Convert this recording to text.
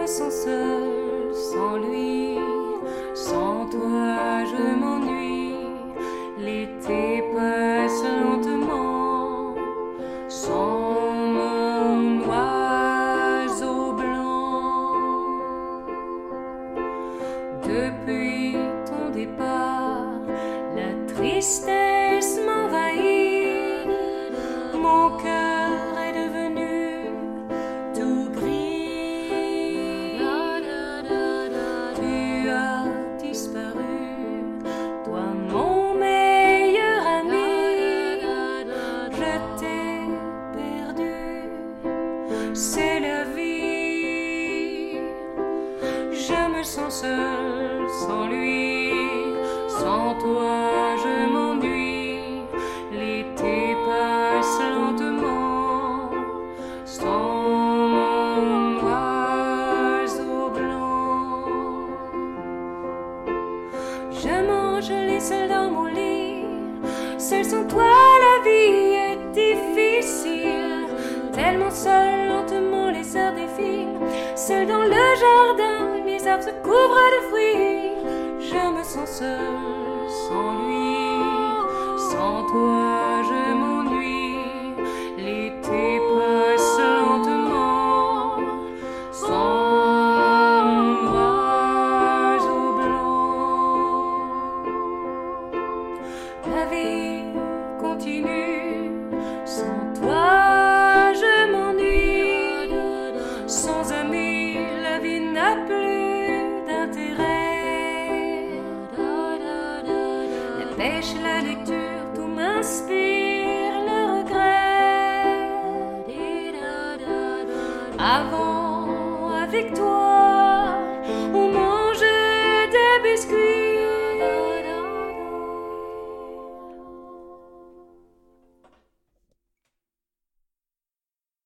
sens seul sans lui. Sans toi je m'ennuie. L'été passe lentement sans mon oiseau blanc. Depuis ton départ, la tristesse m'envahit. Mon cœur est devenu tout gris. Tu as disparu, toi mon meilleur ami. Je t'ai perdu, c'est la vie. Je me sens seul sans lui. Sans toi je m'ennuie. L'été passe lentement sans mon oiseau blanc. Je mange les seuls dans mon lit. Seul sans toi la vie est difficile. Tellement seul, lentement les heures défilent. Seul dans le jardin, les arbres se couvrent de fruits. Je me sens seul sans lui. Sans toi je m'ennuie. L'été passe lentement sans mon oiseau blanc. La vie continue. Sans toi je m'ennuie. Sans amis la vie n'a plus d'intérêt. La pêche, la lecture, tout m'inspire le regret. Avant, avec toi